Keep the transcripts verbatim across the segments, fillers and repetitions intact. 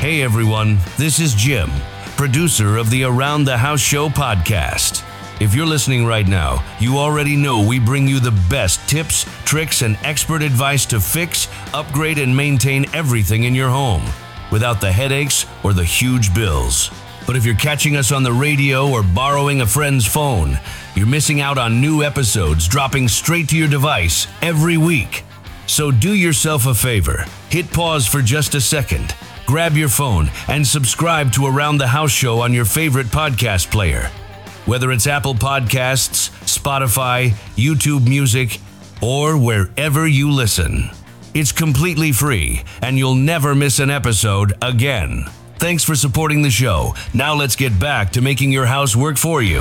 Hey everyone, this is Jim, producer of the Around the House Show podcast. If you're listening right now, you already know we bring you the best tips, tricks, and expert advice to fix, upgrade, and maintain everything in your home without the headaches or the huge bills. But if you're catching us on the radio or borrowing a friend's phone, you're missing out on new episodes dropping straight to your device every week. So do yourself a favor, hit pause for just a second, grab your phone, and subscribe to Around the House Show on your favorite podcast player. Whether it's Apple Podcasts, Spotify, YouTube Music, or wherever you listen. It's completely free, and you'll never miss an episode again. Thanks for supporting the show. Now let's get back to making your house work for you.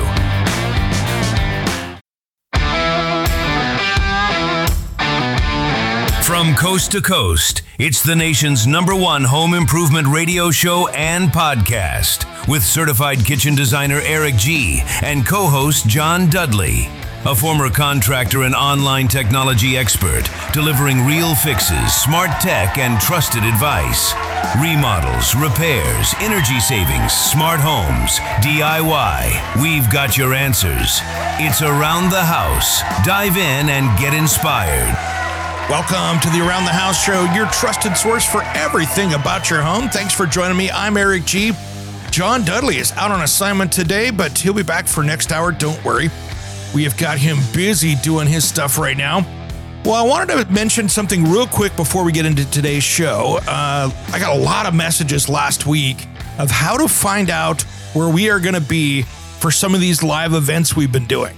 From coast to coast, it's the nation's number one home improvement radio show and podcast with certified kitchen designer Eric G. and co-host John Dudley, a former contractor and online technology expert, delivering real fixes, smart tech, and trusted advice. Remodels, repairs, energy savings, smart homes, D I Y. We've got your answers. It's Around the House. Dive in and get inspired. Welcome to the Around the House Show, your trusted source for everything about your home. Thanks for joining me. I'm Eric G. John Dudley is out on assignment today, but he'll be back for next hour. Don't worry. We have got him busy doing his stuff right now. Well, I wanted to mention something real quick before we get into today's show. Uh, I got a lot of messages last week of how to find out where we are going to be for some of these live events we've been doing.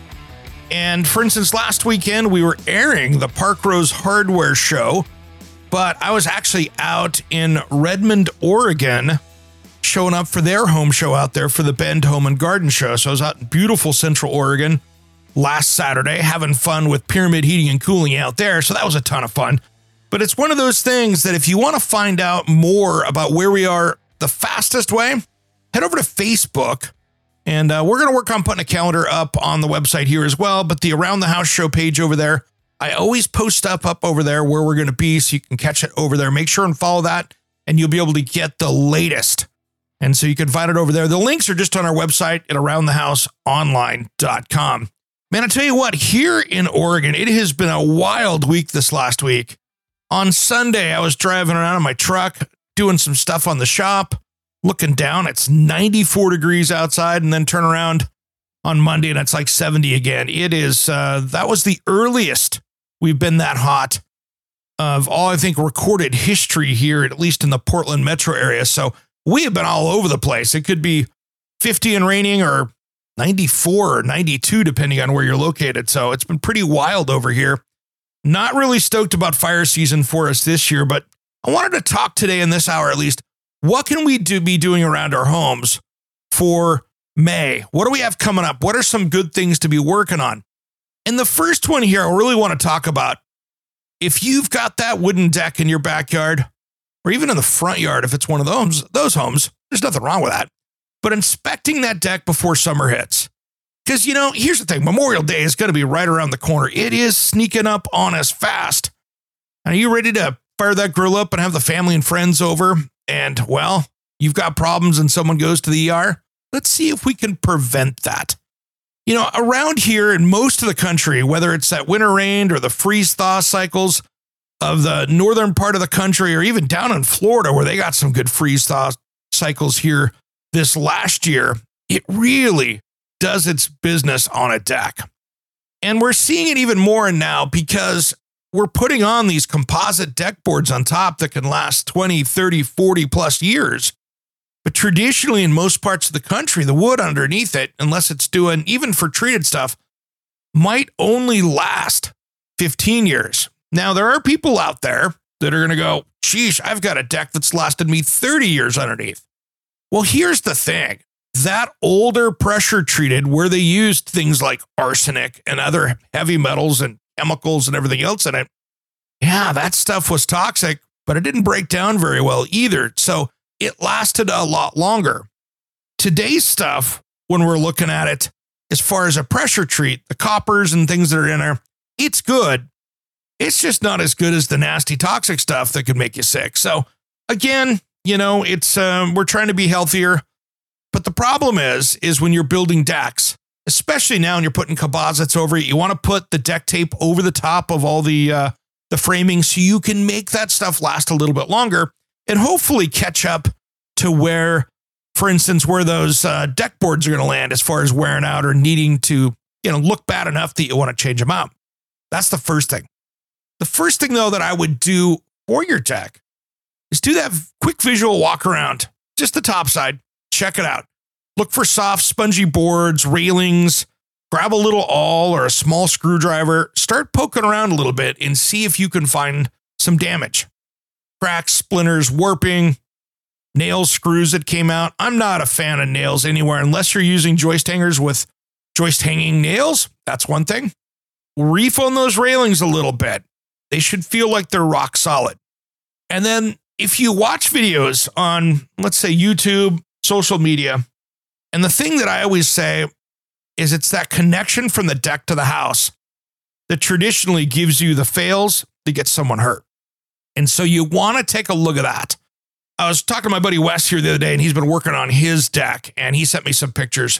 And for instance, last weekend we were airing the Park Rose Hardware Show, but I was actually out in Redmond, Oregon, showing up for their home show out there for the Bend Home and Garden Show. So I was out in beautiful Central Oregon last Saturday, having fun with Pyramid Heating and Cooling out there. So that was a ton of fun. But it's one of those things that if you want to find out more about where we are the fastest way, head over to Facebook. And uh, we're going to work on putting a calendar up on the website here as well. But the Around the House Show page over there, I always post stuff up over there where we're going to be so you can catch it over there. Make sure and follow that and you'll be able to get the latest. And so you can find it over there. The links are just on our website at around the house online dot com. Man, I tell you what, here in Oregon, it has been a wild week this last week. On Sunday, I was driving around in my truck, doing some stuff on the shop, looking down, it's ninety-four degrees outside, and then turn around on Monday and it's like seventy again. It is, uh, that was the earliest we've been that hot of all, I think, recorded history here, at least in the Portland metro area. So we have been all over the place. It could be fifty and raining or ninety-four or ninety-two, depending on where you're located. So it's been pretty wild over here. Not really stoked about fire season for us this year, but I wanted to talk today in this hour, at least, what can we do be doing around our homes for May? What do we have coming up? What are some good things to be working on? And the first one here, I really want to talk about, if you've got that wooden deck in your backyard, or even in the front yard, if it's one of those, those homes, there's nothing wrong with that. But inspecting that deck before summer hits. Because, you know, here's the thing. Memorial Day is going to be right around the corner. It is sneaking up on us fast. Are you ready to fire that grill up and have the family and friends over? And, well, you've got problems and someone goes to the E R? Let's see if we can prevent that. You know, around here in most of the country, whether it's that winter rain or the freeze-thaw cycles of the northern part of the country, or even down in Florida where they got some good freeze-thaw cycles here this last year, it really does its business on a deck. And we're seeing it even more now because we're putting on these composite deck boards on top that can last twenty, thirty, forty plus years. But traditionally in most parts of the country, the wood underneath it, unless it's doing, even for treated stuff, might only last fifteen years. Now, there are people out there that are going to go, sheesh, I've got a deck that's lasted me thirty years underneath. Well, here's the thing. That older pressure treated where they used things like arsenic and other heavy metals and chemicals and everything else in it, yeah, that stuff was toxic, but it didn't break down very well either. So it lasted a lot longer. Today's stuff, when we're looking at it, as far as a pressure treat, the coppers and things that are in there, it's good. It's just not as good as the nasty toxic stuff that could make you sick. So again, You know, it's um, we're trying to be healthier. But the problem is, is when you're building decks, especially now and you're putting composites over it, you want to put the deck tape over the top of all the uh, the framing so you can make that stuff last a little bit longer and hopefully catch up to where, for instance, where those uh, deck boards are going to land as far as wearing out or needing to, you know, look bad enough that you want to change them out. That's the first thing. The first thing, though, that I would do for your deck is do that quick visual walk around, just the top side. Check it out. Look for soft, spongy boards, railings, grab a little awl or a small screwdriver, start poking around a little bit and see if you can find some damage. Cracks, splinters, warping, nails, screws that came out. I'm not a fan of nails anywhere unless you're using joist hangers with joist hanging nails. That's one thing. Reef on those railings a little bit. They should feel like they're rock solid. And then if you watch videos on, let's say, YouTube, social media, and the thing that I always say is it's that connection from the deck to the house that traditionally gives you the fails to get someone hurt. And so you want to take a look at that. I was talking to my buddy Wes here the other day, and he's been working on his deck, and he sent me some pictures.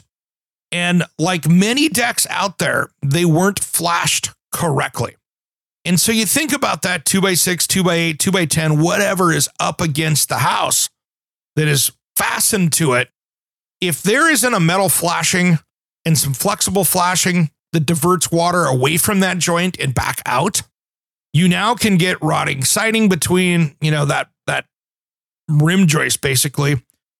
And like many decks out there, they weren't flashed correctly. And so you think about that two by six, two by eight, two by ten, whatever is up against the house that is fastened to it. If there isn't a metal flashing and some flexible flashing that diverts water away from that joint and back out, you now can get rotting siding between, you know, that, that rim joist basically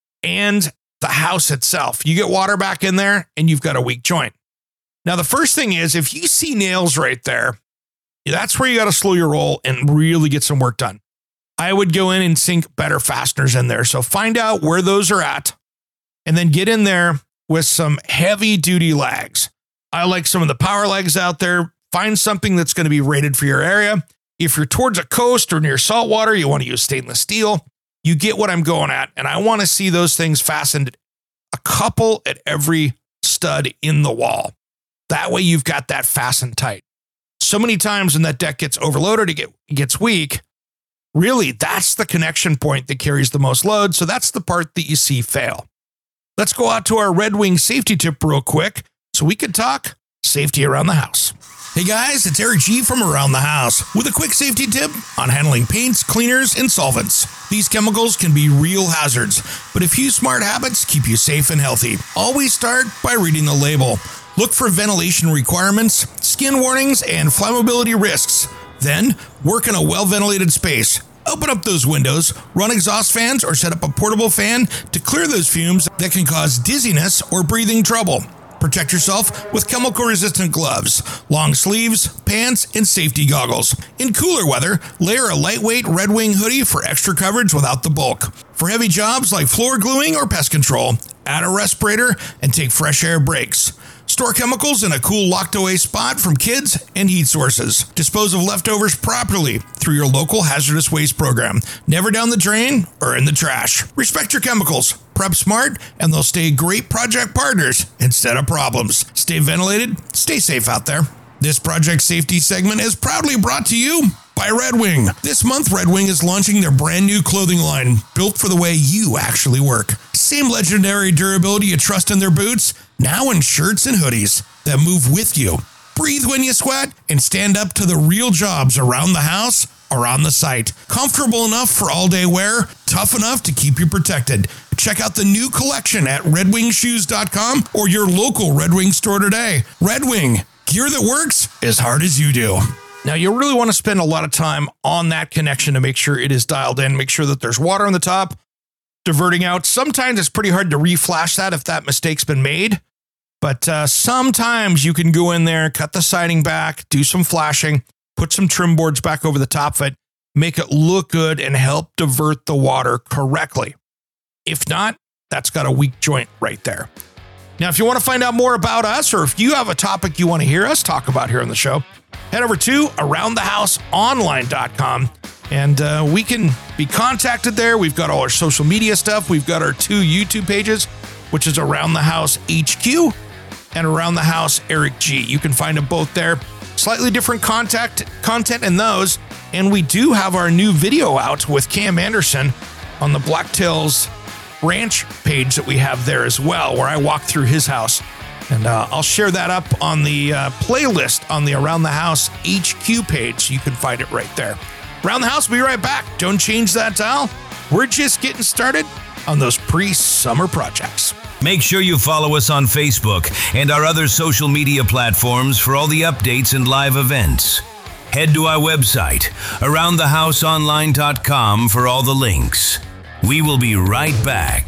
and the house itself. You get water back in there and you've got a weak joint. Now, the first thing is if you see nails right there, that's where you got to slow your roll and really get some work done. I would go in and sink better fasteners in there. So find out where those are at and then get in there with some heavy duty lags. I like some of the power lags out there. Find something that's going to be rated for your area. If you're towards a coast or near saltwater, you want to use stainless steel. You get what I'm going at. And I want to see those things fastened a couple at every stud in the wall. That way you've got that fastened tight. So many times when that deck gets overloaded, it, get, it gets weak. Really, that's the connection point that carries the most load. So that's the part that you see fail. Let's go out to our Red Wing safety tip real quick so we can talk safety around the house. Hey guys, it's Eric G from Around the House with a quick safety tip on handling paints, cleaners, and solvents. These chemicals can be real hazards, but a few smart habits keep you safe and healthy. Always start by reading the label. Look for ventilation requirements, skin warnings, and flammability risks. Then, work in a well-ventilated space. Open up those windows, run exhaust fans, or set up a portable fan to clear those fumes that can cause dizziness or breathing trouble. Protect yourself with chemical-resistant gloves, long sleeves, pants, and safety goggles. In cooler weather, layer a lightweight Red Wing hoodie for extra coverage without the bulk. For heavy jobs like floor gluing or pest control, add a respirator and take fresh air breaks. Store chemicals in a cool locked-away spot from kids and heat sources. Dispose of leftovers properly through your local hazardous waste program. Never down the drain or in the trash. Respect your chemicals. Prep smart, and they'll stay great project partners instead of problems. Stay ventilated. Stay safe out there. This project safety segment is proudly brought to you by Red Wing. This month, Red Wing is launching their brand new clothing line, built for the way you actually work. Same legendary durability you trust in their boots, now in shirts and hoodies that move with you. Breathe when you sweat and stand up to the real jobs around the house or on the site. Comfortable enough for all-day wear, tough enough to keep you protected. Check out the new collection at red wing shoes dot com or your local Red Wing store today. Red Wing, gear that works as hard as you do. Now, you really want to spend a lot of time on that connection to make sure it is dialed in, make sure that there's water on the top, diverting out. Sometimes it's pretty hard to reflash that if that mistake's been made, but uh, sometimes you can go in there, cut the siding back, do some flashing, put some trim boards back over the top of it, make it look good, and help divert the water correctly. If not, that's got a weak joint right there. Now, if you want to find out more about us, or if you have a topic you want to hear us talk about here on the show, head over to around the house online dot com and uh, we can be contacted there. We've got all our social media stuff. We've got our two YouTube pages, which is Around the House H Q and Around the House Eric G. You can find them both there. Slightly different contact content in those. And we do have our new video out with Cam Anderson on the Blacktails Ranch page that we have there as well, where I walk through his house. And uh, I'll share that up on the uh, playlist on the Around the House H Q page, so you can find it right there. Around the House, we'll be right back. Don't change that dial. We're just getting started on those pre-summer projects. Make sure you follow us on Facebook and our other social media platforms for all the updates and live events. Head to our website, around the house online dot com, for all the links. We will be right back.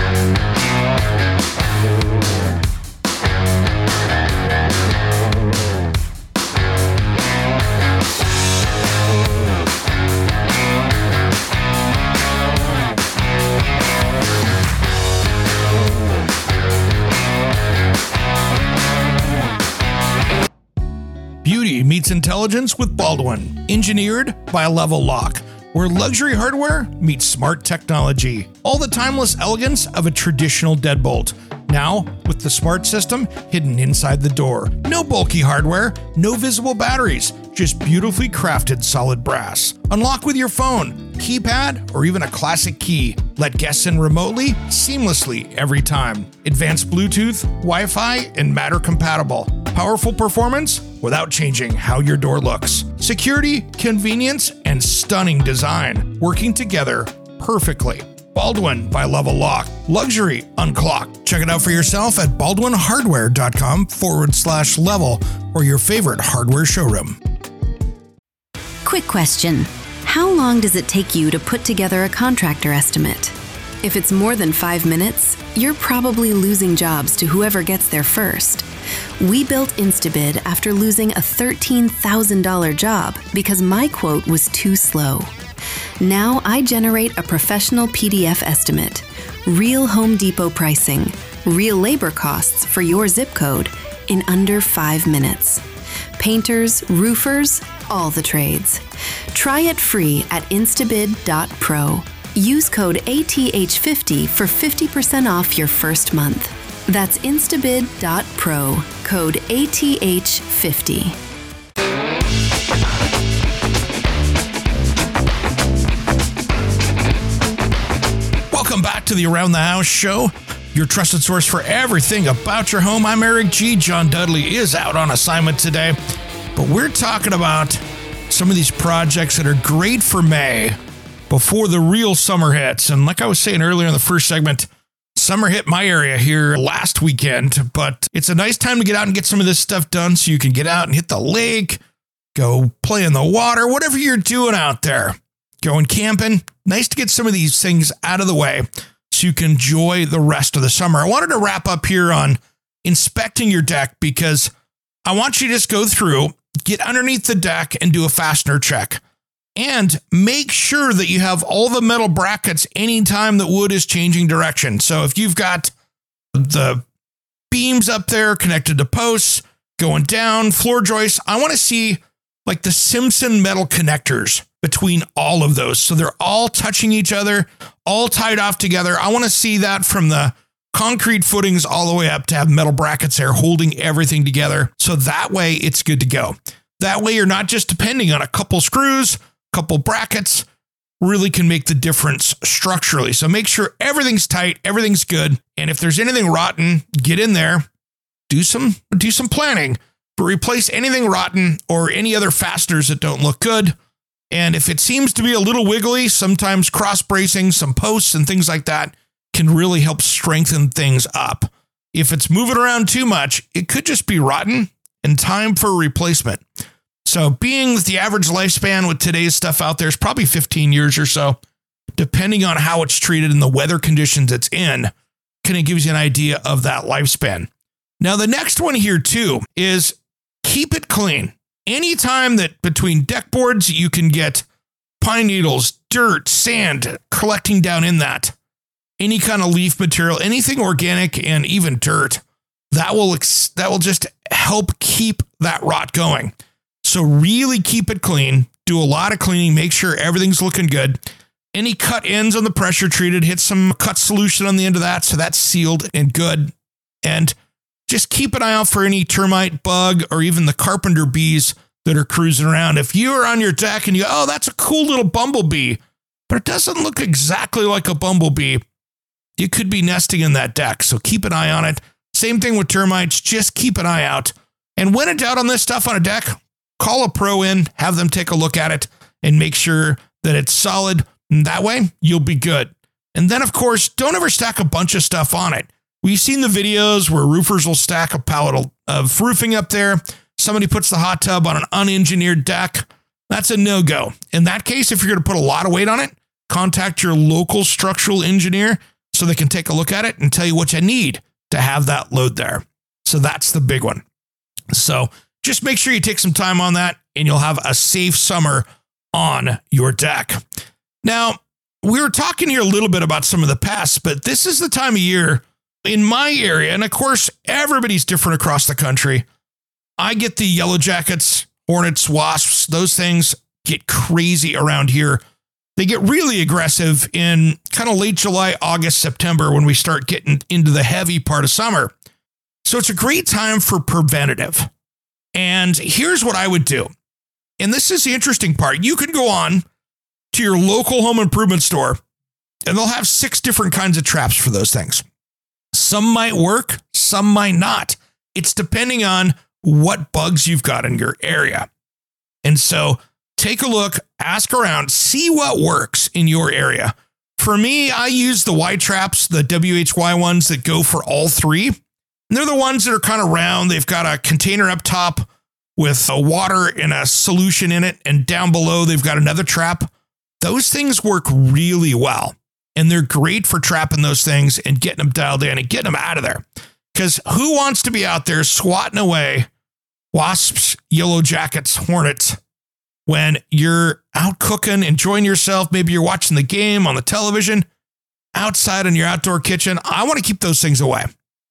Beauty meets intelligence with Baldwin, engineered by Level Lock, where luxury hardware meets smart technology. All the timeless elegance of a traditional deadbolt, now with the smart system hidden inside the door. No bulky hardware, no visible batteries, just beautifully crafted solid brass. Unlock with your phone, keypad, or even a classic key. Let guests in remotely, seamlessly every time. Advanced Bluetooth, Wi-Fi, and Matter compatible. Powerful performance without changing how your door looks. Security, convenience, and stunning design working together perfectly. Baldwin by Level Lock. Luxury unclocked. Check it out for yourself at baldwinhardware.com forward slash level or your favorite hardware showroom. Quick question. How long does it take you to put together a contractor estimate? If it's more than five minutes, you're probably losing jobs to whoever gets there first. We built Instabid after losing a thirteen thousand dollars job because my quote was too slow. Now I generate a professional P D F estimate, real Home Depot pricing, real labor costs for your zip code in under five minutes. Painters, roofers, all the trades. Try it free at instabid dot pro. Use code A T H fifty for fifty percent off your first month. That's instabid dot pro, code A T H fifty. Welcome back to the Around the House show, your trusted source for everything about your home. I'm Eric G. John Dudley is out on assignment today, but we're talking about some of these projects that are great for May before the real summer hits. And like I was saying earlier in the first segment, summer hit my area here last weekend, but it's a nice time to get out and get some of this stuff done so you can get out and hit the lake, go play in the water, whatever you're doing out there. Going camping, nice to get some of these things out of the way so you can enjoy the rest of the summer. I wanted to wrap up here on inspecting your deck because I want you to just go through, get underneath the deck and do a fastener check. And make sure that you have all the metal brackets anytime that wood is changing direction. So if you've got the beams up there connected to posts, going down, floor joists, I want to see like the Simpson metal connectors between all of those. So they're all touching each other, all tied off together. I want to see that from the concrete footings all the way up to have metal brackets there holding everything together. So that way it's good to go. That way you're not just depending on a couple screws, couple brackets, really can make the difference structurally. So make sure everything's tight, everything's good. And if there's anything rotten, get in there, do some, do some planning, but replace anything rotten or any other fasteners that don't look good. And if it seems to be a little wiggly, sometimes cross bracing, some posts and things like that can really help strengthen things up. If it's moving around too much, it could just be rotten and time for a replacement. So being that the average lifespan with today's stuff out there is probably fifteen years or so, depending on how it's treated and the weather conditions it's in, kind of gives you an idea of that lifespan. Now, the next one here too is keep it clean. Anytime that between deck boards, you can get pine needles, dirt, sand collecting down in that, any kind of leaf material, anything organic and even dirt, that will, ex- that will just help keep that rot going. So really keep it clean, do a lot of cleaning, make sure everything's looking good. Any cut ends on the pressure treated, hit some cut solution on the end of that so that's sealed and good. And just keep an eye out for any termite, bug, or even the carpenter bees that are cruising around. If you're on your deck and you go, oh, that's a cool little bumblebee, but it doesn't look exactly like a bumblebee. You could be nesting in that deck, so keep an eye on it. Same thing with termites, just keep an eye out. And when in doubt on this stuff on a deck, call a pro in, have them take a look at it, and make sure that it's solid. And that way, you'll be good. And then, of course, don't ever stack a bunch of stuff on it. We've seen the videos where roofers will stack a pallet of roofing up there. Somebody puts the hot tub on an unengineered deck. That's a no-go. In that case, if you're going to put a lot of weight on it, contact your local structural engineer so they can take a look at it and tell you what you need to have that load there. So that's the big one. So just make sure you take some time on that and you'll have a safe summer on your deck. Now, we were talking here a little bit about some of the pests, but this is the time of year in my area, and of course, everybody's different across the country. I get the yellow jackets, hornets, wasps, those things get crazy around here. They get really aggressive in kind of late July, August, September when we start getting into the heavy part of summer. So it's a great time for preventative. And here's what I would do. And this is the interesting part. You can go on to your local home improvement store and they'll have six different kinds of traps for those things. Some might work, some might not. It's depending on what bugs you've got in your area. And so take a look, ask around, see what works in your area. For me, I use the Y traps, the W H Y ones that go for all three. And they're the ones that are kind of round. They've got a container up top with a water and a solution in it. And down below, they've got another trap. Those things work really well. And they're great for trapping those things and getting them dialed in and getting them out of there. Because who wants to be out there swatting away wasps, yellow jackets, hornets when you're out cooking, enjoying yourself? Maybe you're watching the game on the television, outside in your outdoor kitchen. I want to keep those things away.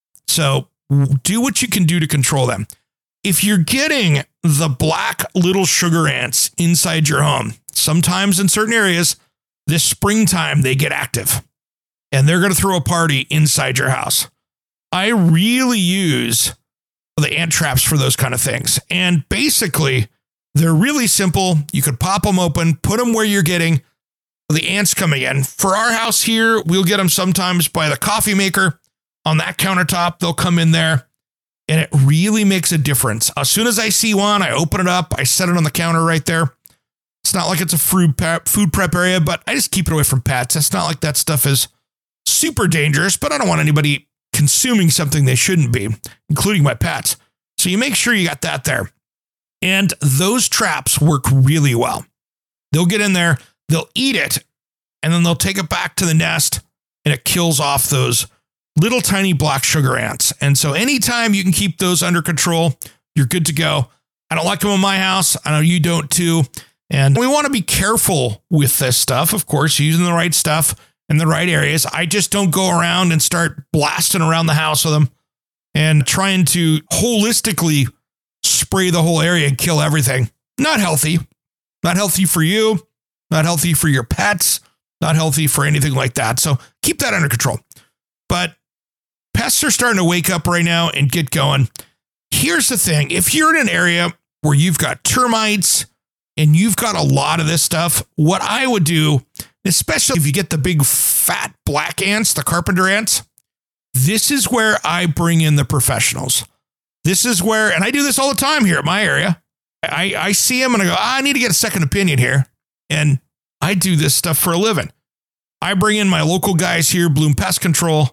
So do what you can do to control them. If you're getting the black little sugar ants inside your home, sometimes in certain areas, this springtime, they get active and they're going to throw a party inside your house. I really use the ant traps for those kind of things. And basically, they're really simple. You could pop them open, put them where you're getting the ants coming in. For our house here, we'll get them sometimes by the coffee maker on that countertop. They'll come in there and it really makes a difference. As soon as I see one, I open it up. I set it on the counter right there. It's not like it's a food prep, food prep area, but I just keep it away from pets. It's not like that stuff is super dangerous, but I don't want anybody consuming something they shouldn't be, including my pets. So you make sure you got that there. And those traps work really well. They'll get in there, they'll eat it, and then they'll take it back to the nest and it kills off those little tiny black sugar ants. And so anytime you can keep those under control, you're good to go. I don't like them in my house. I know you don't too. And we want to be careful with this stuff, of course, using the right stuff in the right areas. I just don't go around and start blasting around the house with them and trying to holistically spray the whole area and kill everything. Not healthy. Not healthy for you. Not healthy for your pets. Not healthy for anything like that. So keep that under control. But pests are starting to wake up right now and get going. Here's the thing. If you're in an area where you've got termites and you've got a lot of this stuff, what I would do, especially if you get the big fat black ants, the carpenter ants, this is where I bring in the professionals. This is where, and I do this all the time here at my area. I, I see them and I go, I need to get a second opinion here. And I do this stuff for a living. I bring in my local guys here, Bloom Pest Control,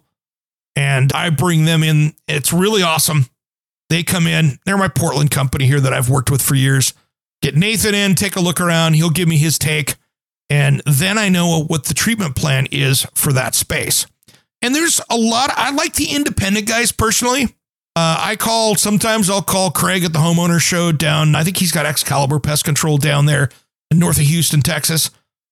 and I bring them in. It's really awesome. They come in. They're my Portland company here that I've worked with for years. Get Nathan in, take a look around. He'll give me his take. And then I know what the treatment plan is for that space. And there's a lot. I like the independent guys personally. Uh, I call, sometimes I'll call Craig at the homeowner show down. I think he's got Excalibur Pest Control down there in north of Houston, Texas.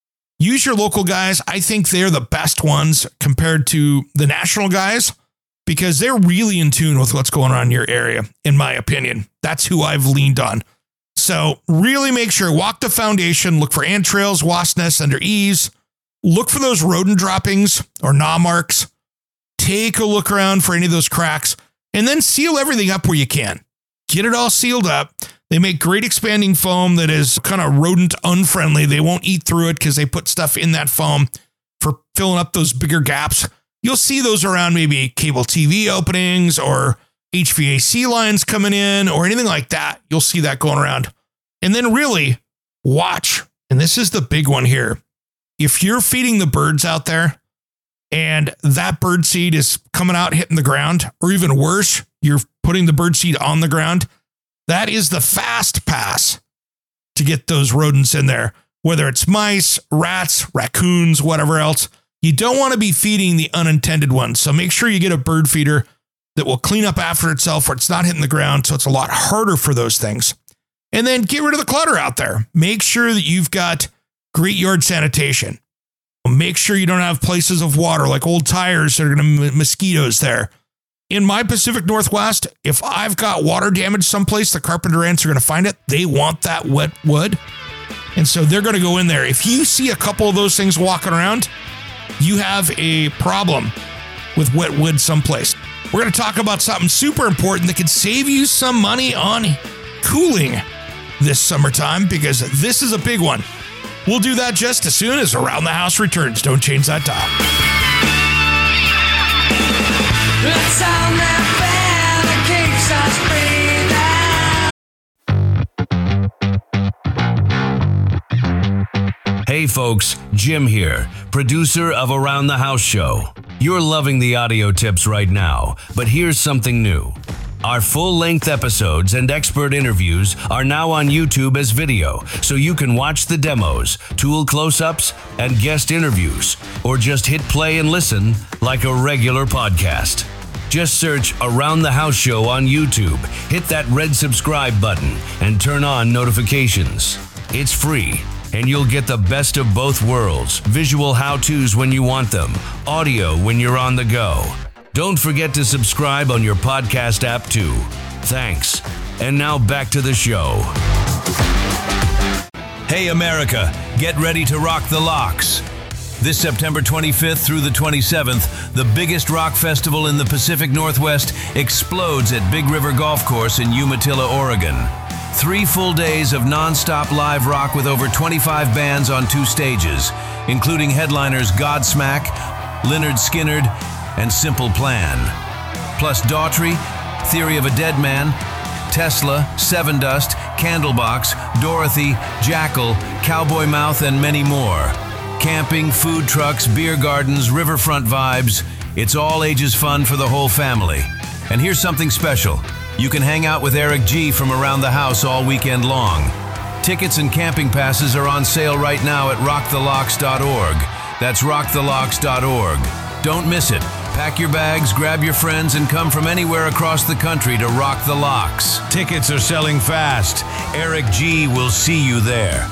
Use your local guys. I think they're the best ones compared to the national guys because they're really in tune with what's going on in your area, in my opinion. That's who I've leaned on. So really make sure, walk the foundation, look for ant trails, wasp nests under eaves, look for those rodent droppings or gnaw marks, take a look around for any of those cracks, and then seal everything up where you can. Get it all sealed up. They make great expanding foam that is kind of rodent unfriendly. They won't eat through it because they put stuff in that foam for filling up those bigger gaps. You'll see those around maybe cable T V openings or H V A C lines coming in or anything like that. You'll see that going around. And then really watch. And this is the big one here. If you're feeding the birds out there and that bird seed is coming out, hitting the ground, or even worse, you're putting the bird seed on the ground, that is the fast pass to get those rodents in there, whether it's mice, rats, raccoons, whatever else. You don't want to be feeding the unintended ones. So make sure you get a bird feeder that will clean up after itself where it's not hitting the ground. So it's a lot harder for those things. And then get rid of the clutter out there. Make sure that you've got great yard sanitation. Make sure you don't have places of water like old tires that are going to mosquitoes there. In my Pacific Northwest, if I've got water damage someplace, the carpenter ants are going to find it. They want that wet wood. And so they're going to go in there. If you see a couple of those things walking around, you have a problem with wet wood someplace. We're going to talk about something super important that can save you some money on cooling this summertime, because this is a big one. We'll do that just as soon as Around the House returns. Don't change that dial. Let's sound that bell that keeps us breathing. Hey folks, Jim here, producer of Around the House Show. You're loving the audio tips right now, but here's something new. Our full-length episodes and expert interviews are now on YouTube as video, so you can watch the demos, tool close-ups, and guest interviews, or just hit play and listen like a regular podcast. Just search Around the House Show on YouTube, hit that red subscribe button, and turn on notifications. It's free, and you'll get the best of both worlds, visual how-tos when you want them, audio when you're on the go. Don't forget to subscribe on your podcast app too. Thanks. And now back to the show. Hey America, get ready to rock the locks. This September twenty-fifth through the twenty-seventh, the biggest rock festival in the Pacific Northwest explodes at Big River Golf Course in Umatilla, Oregon. Three full days of non-stop live rock with over twenty-five bands on two stages, including headliners Godsmack, Lynyrd Skynyrd, and Simple Plan. Plus Daughtry, Theory of a Dead Man, Tesla, Seven Dust, Candlebox, Dorothy, Jackal, Cowboy Mouth, and many more. Camping, food trucks, beer gardens, riverfront vibes. It's all ages fun for the whole family. And here's something special. You can hang out with Eric G from Around the House all weekend long. Tickets and camping passes are on sale right now at rock the locks dot org. That's rock the locks dot org. Don't miss it. Pack your bags, grab your friends, and come from anywhere across the country to rock the locks. Tickets are selling fast. Eric G will see you there.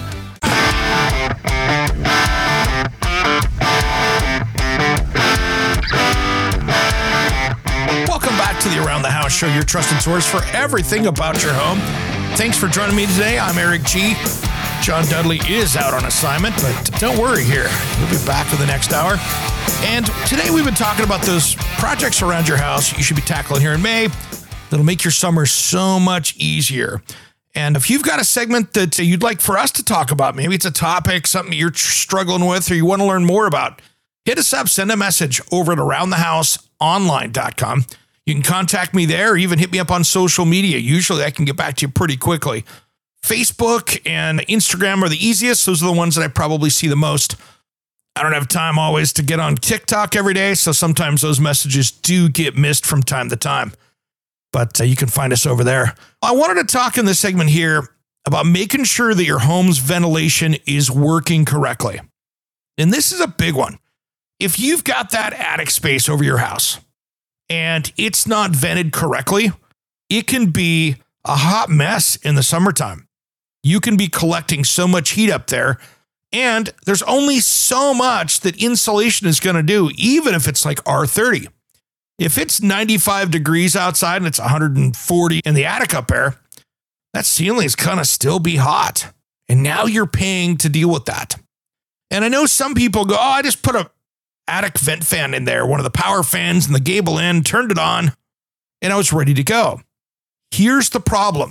Welcome back to the Around the House Show, your trusted source for everything about your home. Thanks for joining me today. I'm Eric G. John Dudley is out on assignment, but don't worry here. He'll be back for the next hour. And today we've been talking about those projects around your house you should be tackling here in May that'll make your summer so much easier. And if you've got a segment that you'd like for us to talk about, maybe it's a topic, something you're struggling with or you want to learn more about, hit us up, send a message over at around the house online dot com. You can contact me there or even hit me up on social media. Usually I can get back to you pretty quickly. Facebook and Instagram are the easiest. Those are the ones that I probably see the most. I don't have time always to get on TikTok every day, so sometimes those messages do get missed from time to time. But uh, you can find us over there. I wanted to talk in this segment here about making sure that your home's ventilation is working correctly. And this is a big one. If you've got that attic space over your house and it's not vented correctly, it can be a hot mess in the summertime. You can be collecting so much heat up there, and there's only so much that insulation is going to do, even if it's like R thirty. If it's ninety-five degrees outside and it's one hundred forty in the attic up there, that ceiling is going to still be hot. And now you're paying to deal with that. And I know some people go, oh, I just put a attic vent fan in there, one of the power fans in the gable end, turned it on, and I was ready to go. Here's the problem.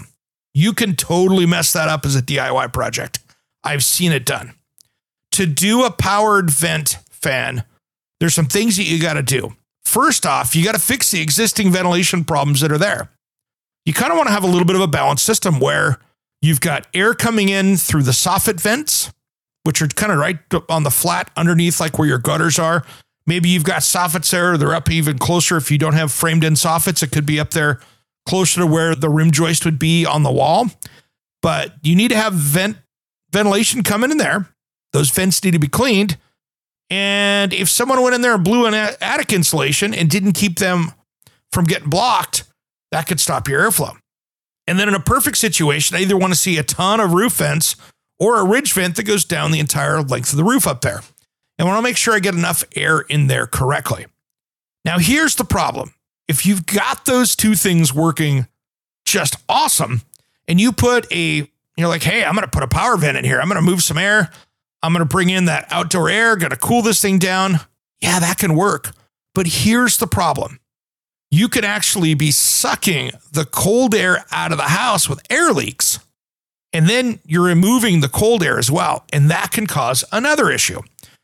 You can totally mess that up as a D I Y project. I've seen it done. To do a powered vent fan, there's some things that you got to do. First off, you got to fix the existing ventilation problems that are there. You kind of want to have a little bit of a balanced system where you've got air coming in through the soffit vents, which are kind of right on the flat underneath, like where your gutters are. Maybe you've got soffits there. They're up even closer. If you don't have framed in soffits, it could be up there closer to where the rim joist would be on the wall. But you need to have vent ventilation coming in there. Those vents need to be cleaned. And if someone went in there and blew an attic insulation and didn't keep them from getting blocked, that could stop your airflow. And then in a perfect situation, I either want to see a ton of roof vents or a ridge vent that goes down the entire length of the roof up there. And I want to make sure I get enough air in there correctly. Now, here's the problem. If you've got those two things working just awesome, and you put a, you're like, hey, I'm going to put a power vent in here. I'm going to move some air. I'm going to bring in that outdoor air, going to cool this thing down. Yeah, that can work. But here's the problem. You could actually be sucking the cold air out of the house with air leaks. And then you're removing the cold air as well. And that can cause another issue.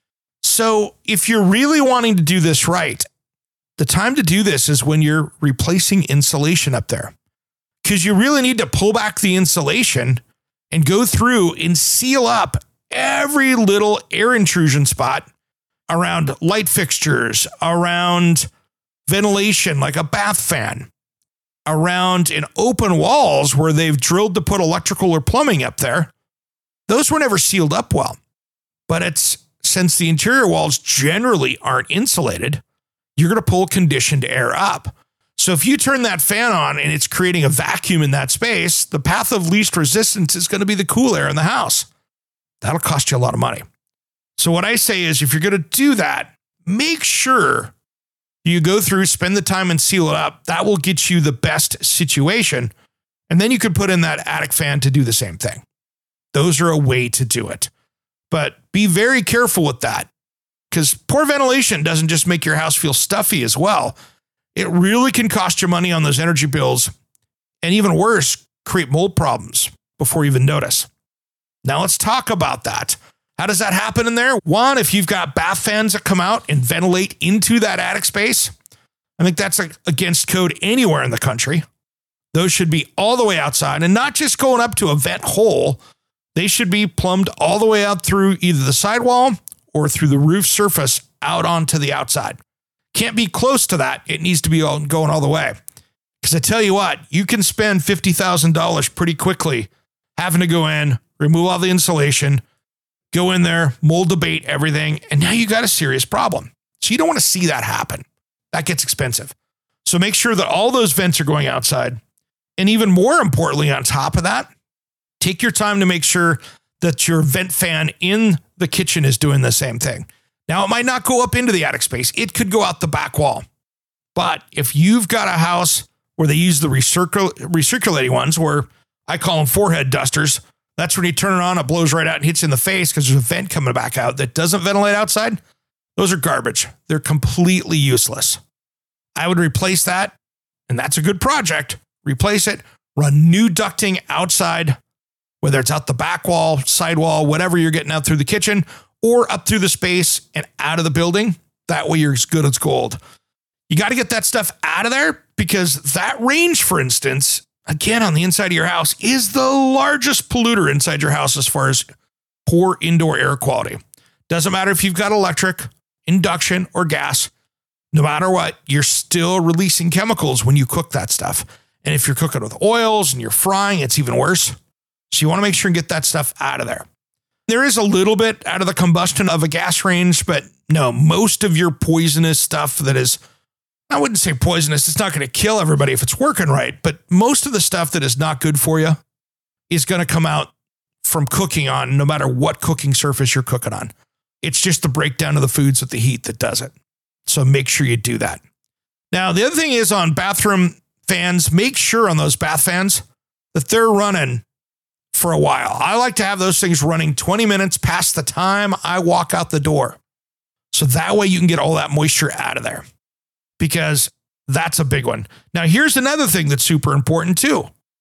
So if you're really wanting to do this right, the time to do this is when you're replacing insulation up there. Because you really need to pull back the insulation and go through and seal up every little air intrusion spot around light fixtures, around ventilation like a bath fan, around in open walls where they've drilled to put electrical or plumbing up there. Those were never sealed up well. But it's since the interior walls generally aren't insulated, you're going to pull conditioned air up. So if you turn that fan on and it's creating a vacuum in that space, the path of least resistance is going to be the cool air in the house. That'll cost you a lot of money. So what I say is if you're going to do that, make sure you go through, spend the time and seal it up. That will get you the best situation. And then you could put in that attic fan to do the same thing. Those are a way to do it. But be very careful with that, because poor ventilation doesn't just make your house feel stuffy as well. It really can cost you money on those energy bills, and even worse, create mold problems before you even notice. Now let's talk about that. How does that happen in there? One, if you've got bath fans that come out and ventilate into that attic space, I think that's against code anywhere in the country. Those should be all the way outside and not just going up to a vent hole. They should be plumbed all the way out through either the sidewall or through the roof surface out onto the outside. Can't be close to that. It needs to be all, going all the way. Because I tell you what, you can spend fifty thousand dollars pretty quickly having to go in, remove all the insulation, go in there, mold abate everything, and now you got a serious problem. So you don't want to see that happen. That gets expensive. So make sure that all those vents are going outside. And even more importantly, on top of that, take your time to make sure that your vent fan in the kitchen is doing the same thing. Now, it might not go up into the attic space. It could go out the back wall. But if you've got a house where they use the recircul- recirculating ones, where I call them forehead dusters, that's when you turn it on, it blows right out and hits you in the face because there's a vent coming back out that doesn't ventilate outside. Those are garbage. They're completely useless. I would replace that, and that's a good project. Replace it, run new ducting outside, whether it's out the back wall, side wall, whatever you're getting out through the kitchen, or up through the space and out of the building. That way you're as good as gold. You got to get that stuff out of there because that range, for instance, again, on the inside of your house is the largest polluter inside your house as far as poor indoor air quality. Doesn't matter if you've got electric, induction, or gas. No matter what, you're still releasing chemicals when you cook that stuff. And if you're cooking with oils and you're frying, it's even worse. So you want to make sure and get that stuff out of there. There is a little bit out of the combustion of a gas range, but no, most of your poisonous stuff that is, I wouldn't say poisonous, it's not going to kill everybody if it's working right, but most of the stuff that is not good for you is going to come out from cooking on no matter what cooking surface you're cooking on. It's just the breakdown of the foods with the heat that does it. So make sure you do that. Now, the other thing is on bathroom fans, make sure on those bath fans that they're running for a while. I like to have those things running twenty minutes past the time I walk out the door. So that way you can get all that moisture out of there, because that's a big one. Now, here's another thing that's super important too.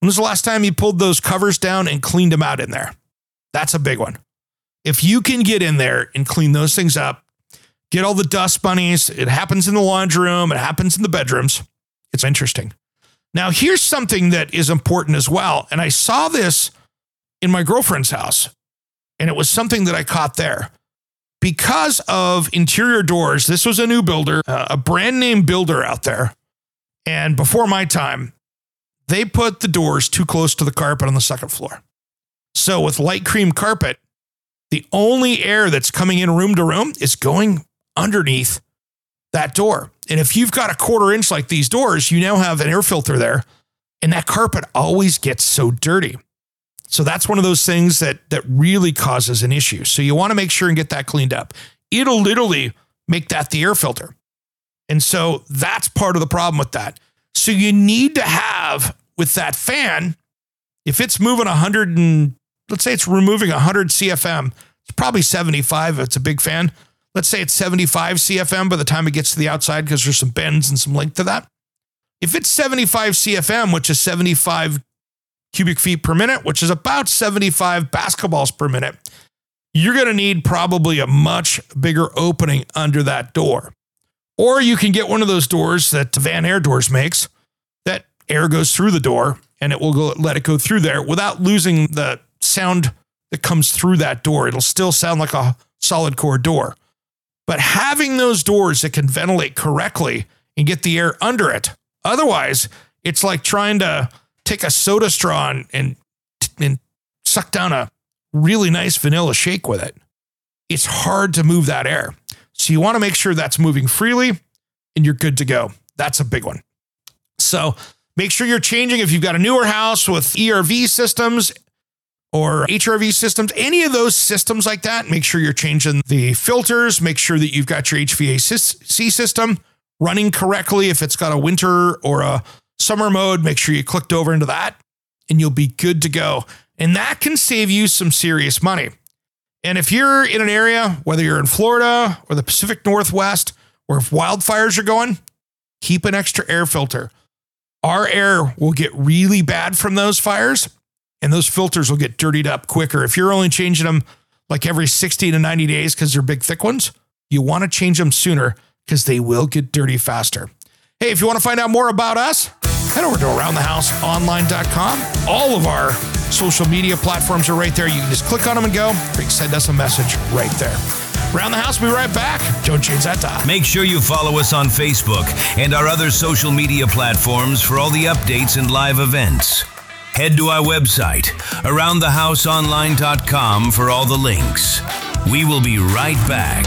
When was the last time you pulled those covers down and cleaned them out in there? That's a big one. If you can get in there and clean those things up, get all the dust bunnies, it happens in the laundry room, it happens in the bedrooms. It's interesting. Now, here's something that is important as well. And I saw this in my girlfriend's house, and it was something that I caught there. Because of interior doors, this was a new builder, uh, a brand name builder out there. And before my time, they put the doors too close to the carpet on the second floor. So with light cream carpet, the only air that's coming in room to room is going underneath that door. And if you've got a quarter inch like these doors, you now have an air filter there, and that carpet always gets so dirty. So that's one of those things that that really causes an issue. So you want to make sure and get that cleaned up. It'll literally make that the air filter. And so that's part of the problem with that. So you need to have, with that fan, if it's moving one hundred and, let's say it's removing one hundred C F M, it's probably seventy-five if it's a big fan. Let's say it's seventy-five C F M by the time it gets to the outside because there's some bends and some length to that. If it's seventy-five C F M, which is seventy-five cubic feet per minute, which is about seventy-five basketballs per minute, you're going to need probably a much bigger opening under that door. Or you can get one of those doors that Vanair Doors makes that air goes through the door and it will go, let it go through there without losing the sound that comes through that door. It'll still sound like a solid core door. But having those doors that can ventilate correctly and get the air under it. Otherwise, it's like trying to take a soda straw and, and, and suck down a really nice vanilla shake with it. It's hard to move that air. So you want to make sure that's moving freely and you're good to go. That's a big one. So make sure you're changing if you've got a newer house with E R V systems or H R V systems, any of those systems like that, make sure you're changing the filters, make sure that you've got your H V A C system running correctly. If it's got a winter or a summer mode, make sure you clicked over into that and you'll be good to go. And that can save you some serious money. And if you're in an area, whether you're in Florida or the Pacific Northwest, or if wildfires are going, keep an extra air filter. Our air will get really bad from those fires, and those filters will get dirtied up quicker. If you're only changing them like every sixty to ninety days because they're big, thick ones, you want to change them sooner because they will get dirty faster. Hey, if you want to find out more about us, head over to around the house online dot com. All of our social media platforms are right there. You can just click on them and go, or you can send us a message right there. Around the House, we'll be right back. Don't change that dial. Make sure you follow us on Facebook and our other social media platforms for all the updates and live events. Head to our website, around the house online dot com, for all the links. We will be right back.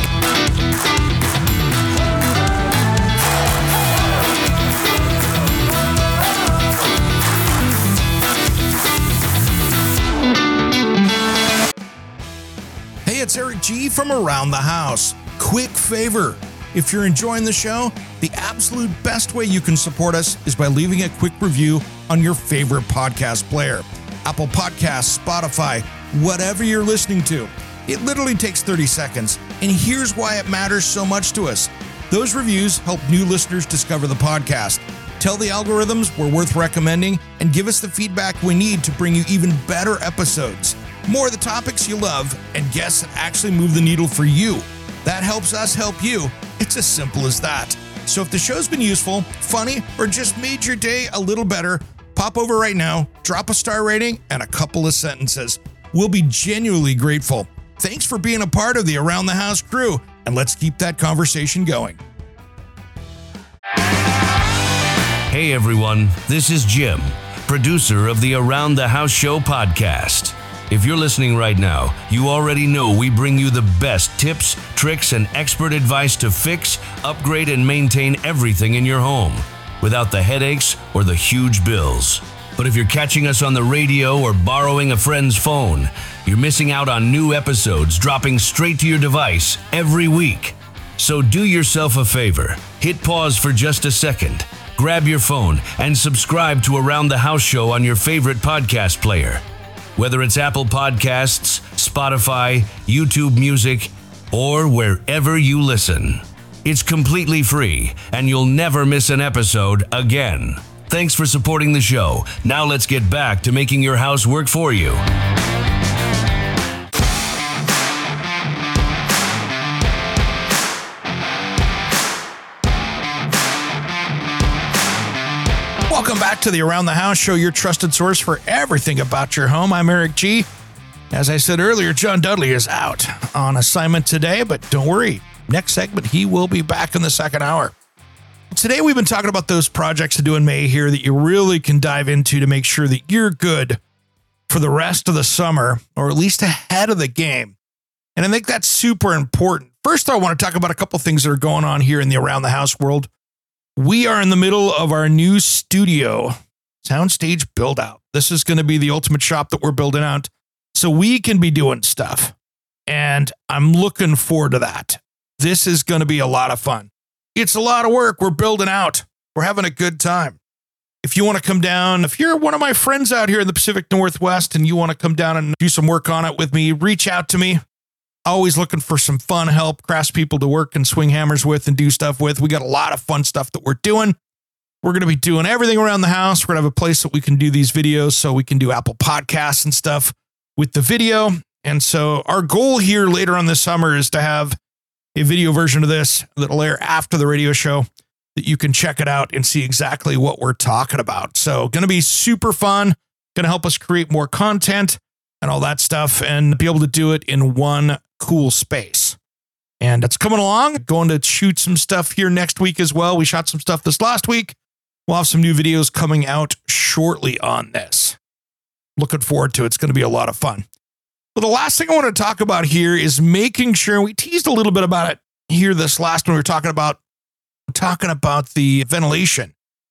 Hey, it's Eric G from Around the House. Quick favor. If you're enjoying the show, the absolute best way you can support us is by leaving a quick review on your favorite podcast player. Apple Podcasts, Spotify, whatever you're listening to. It literally takes thirty seconds. And here's why it matters so much to us. Those reviews help new listeners discover the podcast. Tell the algorithms we're worth recommending and give us the feedback we need to bring you even better episodes. More of the topics you love and guests that actually move the needle for you. That helps us help you. It's as simple as that. So if the show's been useful, funny, or just made your day a little better, pop over right now, drop a star rating and a couple of sentences. We'll be genuinely grateful. Thanks for being a part of the Around the House crew, and let's keep that conversation going. Hey everyone, this is Jim, producer of the Around the House Show podcast. If you're listening right now, you already know we bring you the best tips, tricks, and expert advice to fix, upgrade, and maintain everything in your home without the headaches or the huge bills. But if you're catching us on the radio or borrowing a friend's phone, you're missing out on new episodes dropping straight to your device every week. So do yourself a favor, hit pause for just a second, grab your phone, and subscribe to Around the House Show on your favorite podcast player. Whether it's Apple Podcasts, Spotify, YouTube Music, or wherever you listen. It's completely free, and you'll never miss an episode again. Thanks for supporting the show. Now let's get back to making your house work for you. Welcome back to the Around the House Show, your trusted source for everything about your home. I'm Eric G. As I said earlier, John Dudley is out on assignment today, but don't worry. Next segment, he will be back in the second hour. Today, we've been talking about those projects to do in May here that you really can dive into to make sure that you're good for the rest of the summer, or at least ahead of the game. And I think that's super important. First, I want to talk about a couple things that are going on here in the Around the House world. We are in the middle of our new studio soundstage build out. This is going to be the ultimate shop that we're building out so we can be doing stuff. And I'm looking forward to that. This is going to be a lot of fun. It's a lot of work. We're building out. We're having a good time. If you want to come down, if you're one of my friends out here in the Pacific Northwest and you want to come down and do some work on it with me, reach out to me. Always looking for some fun help, craft people to work and swing hammers with and do stuff with. We got a lot of fun stuff that we're doing. We're going to be doing everything around the house. We're going to have a place that we can do these videos so we can do Apple Podcasts and stuff with the video. And so our goal here later on this summer is to have a video version of this that'll air after the radio show that you can check it out and see exactly what we're talking about. So going to be super fun, going to help us create more content and all that stuff and be able to do it in one cool space. And it's coming along. Going to shoot some stuff here next week as well. We shot some stuff this last week. We'll have some new videos coming out shortly on this. Looking forward to it. It's going to be a lot of fun. But the last thing I want to talk about here is making sure, we teased a little bit about it here this last one. We were talking about talking about the ventilation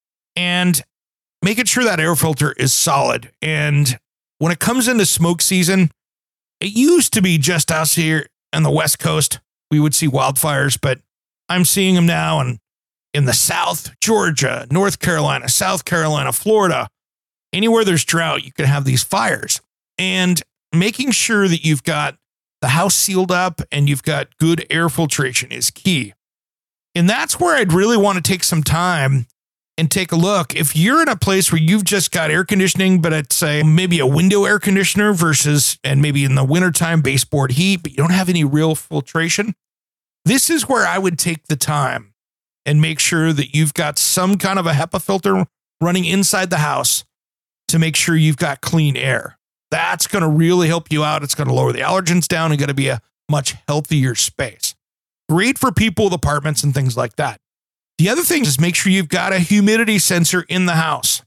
and making sure that air filter is solid. And when it comes into smoke season, it used to be just us here on the West Coast. We would see wildfires, but I'm seeing them now in, in the South, Georgia, North Carolina, South Carolina, Florida. Anywhere there's drought, you can have these fires. And making sure that you've got the house sealed up and you've got good air filtration is key. And that's where I'd really want to take some time and take a look. If you're in a place where you've just got air conditioning, but it's a, maybe a window air conditioner versus, and maybe in the wintertime baseboard heat, but you don't have any real filtration, this is where I would take the time and make sure that you've got some kind of a HEPA filter running inside the house to make sure you've got clean air. That's going to really help you out. It's going to lower the allergens down and going to be a much healthier space. Great for people with apartments and things like that. The other thing is make sure you've got a humidity sensor in the house.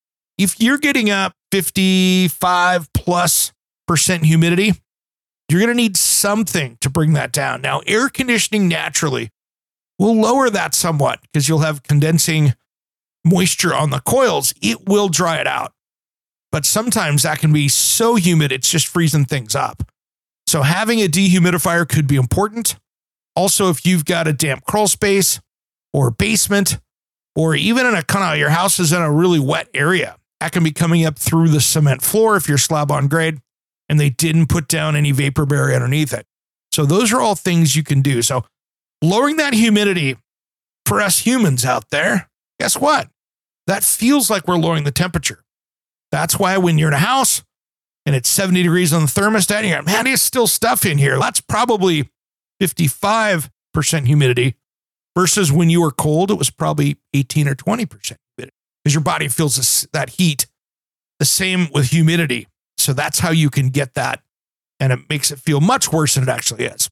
If you're getting up fifty-five plus percent humidity, you're going to need something to bring that down. Now, air conditioning naturally will lower that somewhat because you'll have condensing moisture on the coils. It will dry it out. But sometimes that can be so humid, it's just freezing things up. So having a dehumidifier could be important. Also, if you've got a damp crawl space or basement, or even in a kind of your house is in a really wet area, that can be coming up through the cement floor if you're slab on grade and they didn't put down any vapor barrier underneath it. So those are all things you can do. So lowering that humidity for us humans out there, guess what? That feels like we're lowering the temperature. That's why when you're in a house and it's seventy degrees on the thermostat, and you're like, man, there's still stuff in here. That's probably fifty-five percent humidity versus when you were cold, it was probably eighteen or twenty percent humidity because your body feels this, that heat. The same with humidity. So that's how you can get that. And it makes it feel much worse than it actually is.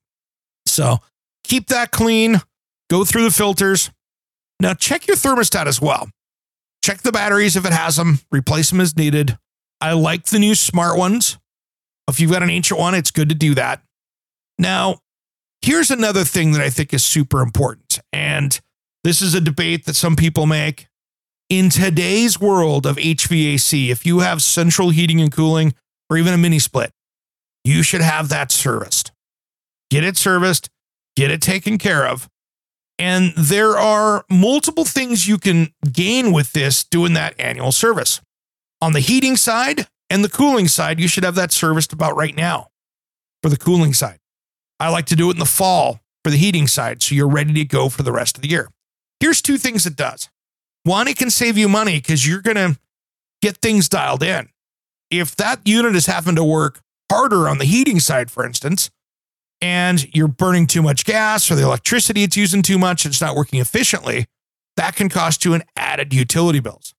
So keep that clean. Go through the filters. Now check your thermostat as well. Check the batteries if it has them. Replace them as needed. I like the new smart ones. If you've got an ancient one, it's good to do that. Now, here's another thing that I think is super important. And this is a debate that some people make. In today's world of H V A C, if you have central heating and cooling or even a mini split, you should have that serviced. Get it serviced, get it taken care of. And there are multiple things you can gain with this doing that annual service. On the heating side and the cooling side, you should have that serviced about right now for the cooling side. I like to do it in the fall for the heating side, so you're ready to go for the rest of the year. Here's two things it does. One, it can save you money because you're going to get things dialed in. If that unit is having to work harder on the heating side, for instance, and you're burning too much gas or the electricity it's using too much, it's not working efficiently, that can cost you an added utility bills.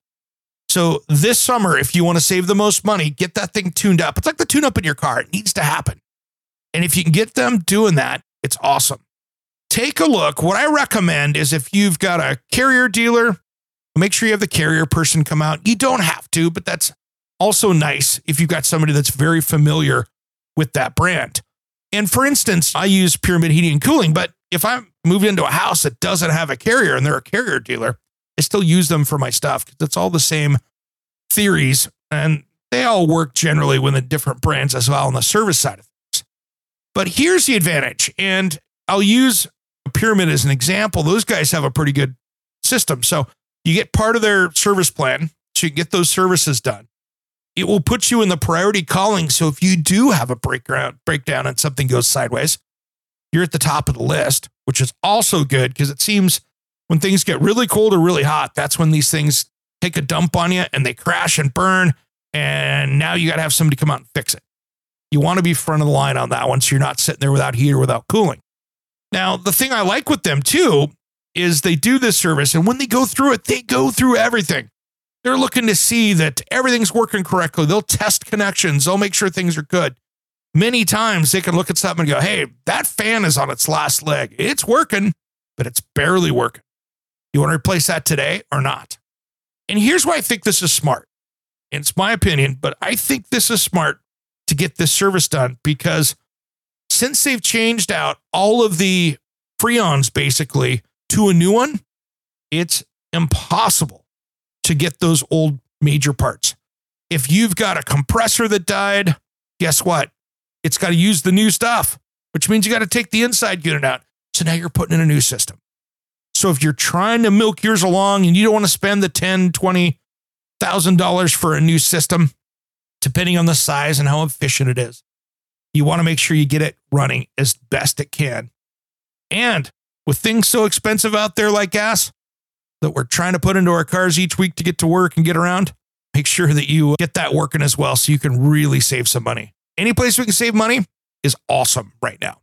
So this summer, if you want to save the most money, get that thing tuned up. It's like the tune up in your car. It needs to happen. And if you can get them doing that, it's awesome. Take a look. What I recommend is if you've got a Carrier dealer, make sure you have the Carrier person come out. You don't have to, but that's also nice if you've got somebody that's very familiar with that brand. And for instance, I use Pyramid Heating and Cooling, but if I'm moving into a house that doesn't have a Carrier and they're a Carrier dealer, I still use them for my stuff because it's all the same theories and they all work generally with the different brands as well on the service side of things. But here's the advantage, and I'll use Pyramid as an example. Those guys have a pretty good system. So you get part of their service plan, so you can get those services done. It will put you in the priority calling. So if you do have a breakdown, breakdown and something goes sideways, you're at the top of the list, which is also good because it seems when things get really cold or really hot, that's when these things take a dump on you and they crash and burn. And now you got to have somebody come out and fix it. You want to be front of the line on that one so you're not sitting there without heat or without cooling. Now, the thing I like with them too is they do this service, and when they go through it, they go through everything. They're looking to see that everything's working correctly. They'll test connections. They'll make sure things are good. Many times they can look at something and go, hey, that fan is on its last leg. It's working, but it's barely working. You want to replace that today or not? And here's why I think this is smart. It's my opinion, but I think this is smart to get this service done because since they've changed out all of the Freons basically to a new one, it's impossible to get those old major parts. If you've got a compressor that died, guess what? It's got to use the new stuff, which means you got to take the inside unit out. So now you're putting in a new system. So if you're trying to milk yours along and you don't want to spend the ten thousand dollars, twenty thousand dollars for a new system, depending on the size and how efficient it is, you want to make sure you get it running as best it can. And with things so expensive out there like gas that we're trying to put into our cars each week to get to work and get around, make sure that you get that working as well so you can really save some money. Any place we can save money is awesome right now.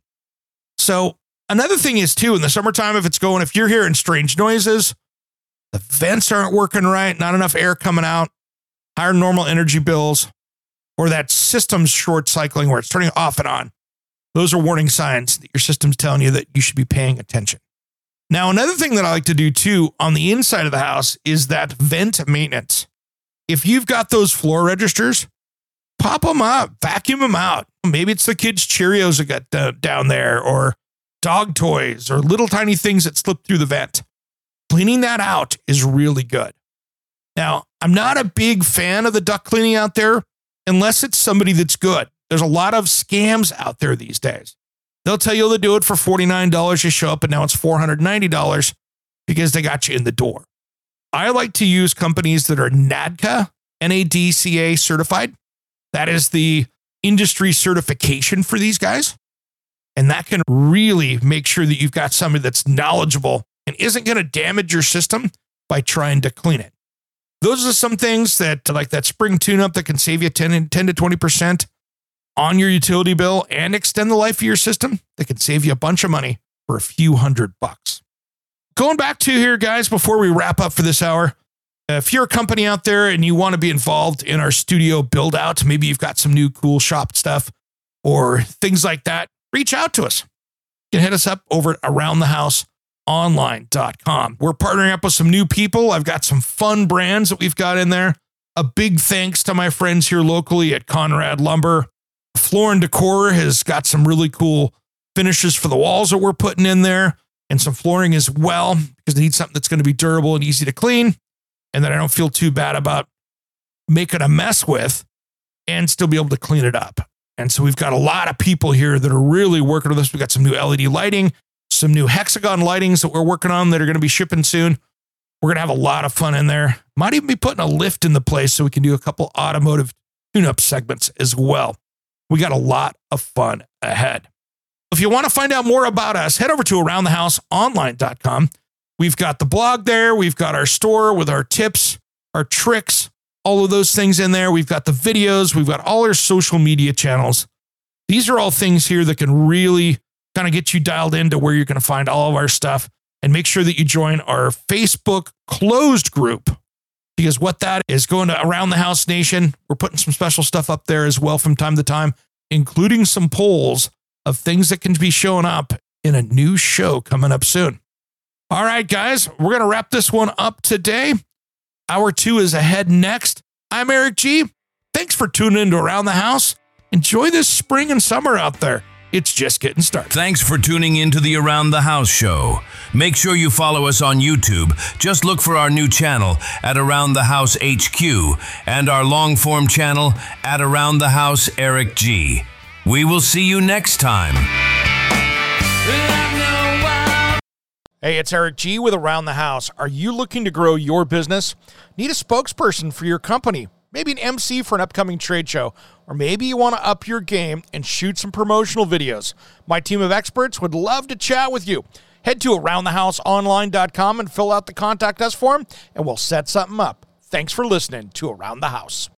So another thing is too, in the summertime, if it's going, if you're hearing strange noises, the vents aren't working right, not enough air coming out, higher normal energy bills, or that system's short cycling where it's turning off and on, those are warning signs that your system's telling you that you should be paying attention. Now, another thing that I like to do too on the inside of the house is that vent maintenance. If you've got those floor registers, pop them up, vacuum them out. Maybe it's the kids' Cheerios that got uh, down there, or dog toys, or little tiny things that slip through the vent. Cleaning that out is really good. Now, I'm not a big fan of the duct cleaning out there unless it's somebody that's good. There's a lot of scams out there these days. They'll tell you they'll do it for forty-nine dollars. You show up and now it's four hundred ninety dollars because they got you in the door. I like to use companies that are N A D C A, N A D C A certified. That is the industry certification for these guys. And that can really make sure that you've got somebody that's knowledgeable and isn't going to damage your system by trying to clean it. Those are some things that, like that spring tune-up, that can save you ten to twenty percent on your utility bill and extend the life of your system. That can save you a bunch of money for a few hundred bucks. Going back to here, guys, before we wrap up for this hour, if you're a company out there and you want to be involved in our studio build out, maybe you've got some new cool shop stuff or things like that, reach out to us. You can hit us up over at around the house online dot com. We're partnering up with some new people. I've got some fun brands that we've got in there. A big thanks to my friends here locally at Conrad Lumber. Floor and Decor has got some really cool finishes for the walls that we're putting in there, and some flooring as well, because they need something that's going to be durable and easy to clean, and that I don't feel too bad about making a mess with and still be able to clean it up. And so we've got a lot of people here that are really working with us. We've got some new L E D lighting, some new hexagon lightings that we're working on that are going to be shipping soon. We're going to have a lot of fun in there. Might even be putting a lift in the place so we can do a couple automotive tune-up segments as well. We got a lot of fun ahead. If you want to find out more about us, head over to around the house online dot com. We've got the blog there. We've got our store with our tips, our tricks, all of those things in there. We've got the videos. We've got all our social media channels. These are all things here that can really kind of get you dialed into where you're going to find all of our stuff. And make sure that you join our Facebook closed group, because what that is going to Around the House Nation. We're putting some special stuff up there as well from time to time, including some polls of things that can be showing up in a new show coming up soon. All right, guys, we're going to wrap this one up today. Hour two is ahead next. I'm Eric G. Thanks for tuning into Around the House. Enjoy this spring and summer out there. It's just getting started. Thanks for tuning into the Around the House show. Make sure you follow us on YouTube. Just look for our new channel at Around the House H Q and our long-form channel at Around the House Eric G. We will see you next time. Hey, it's Eric G with Around the House. Are you looking to grow your business? Need a spokesperson for your company? Maybe an M C for an upcoming trade show? Or maybe you want to up your game and shoot some promotional videos? My team of experts would love to chat with you. Head to around the house online dot com and fill out the Contact Us form, and we'll set something up. Thanks for listening to Around the House.